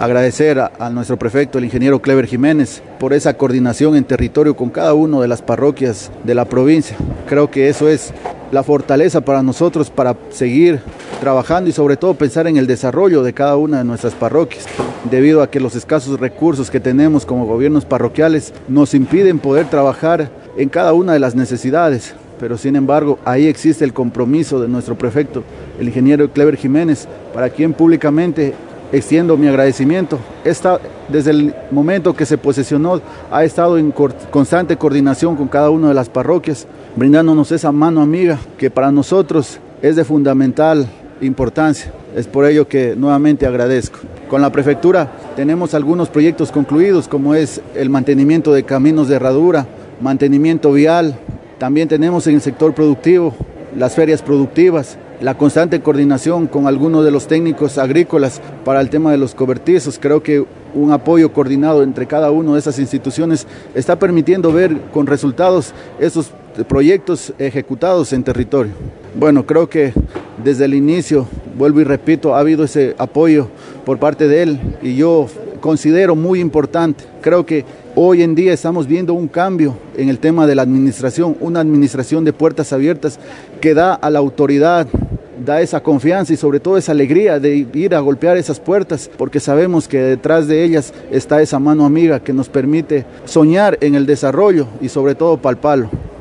agradecer a nuestro prefecto, el ingeniero Clever Jiménez, por esa coordinación en territorio con cada una de las parroquias de la provincia. Creo que eso es la fortaleza para nosotros para seguir trabajando y sobre todo pensar en el desarrollo de cada una de nuestras parroquias, debido a que los escasos recursos que tenemos como gobiernos parroquiales nos impiden poder trabajar en cada una de las necesidades. Pero sin embargo, ahí existe el compromiso de nuestro prefecto, el ingeniero Clever Jiménez, para quien públicamente extiendo mi agradecimiento. Desde el momento que se posesionó, ha estado en constante coordinación con cada una de las parroquias, brindándonos esa mano amiga que para nosotros es de fundamental importancia. Es por ello que nuevamente agradezco. Con la prefectura tenemos algunos proyectos concluidos, como es el mantenimiento de caminos de herradura, mantenimiento vial. También tenemos en el sector productivo las ferias productivas, la constante coordinación con algunos de los técnicos agrícolas para el tema de los cobertizos. Creo que un apoyo coordinado entre cada una de esas instituciones está permitiendo ver con resultados esos proyectos ejecutados en territorio. Bueno, creo que desde el inicio, vuelvo y repito, ha habido ese apoyo por parte de él y yo considero muy importante. Creo que hoy en día estamos viendo un cambio en el tema de la administración, una administración de puertas abiertas que da a la autoridad, da esa confianza y sobre todo esa alegría de ir a golpear esas puertas, porque sabemos que detrás de ellas está esa mano amiga que nos permite soñar en el desarrollo y sobre todo palparlo.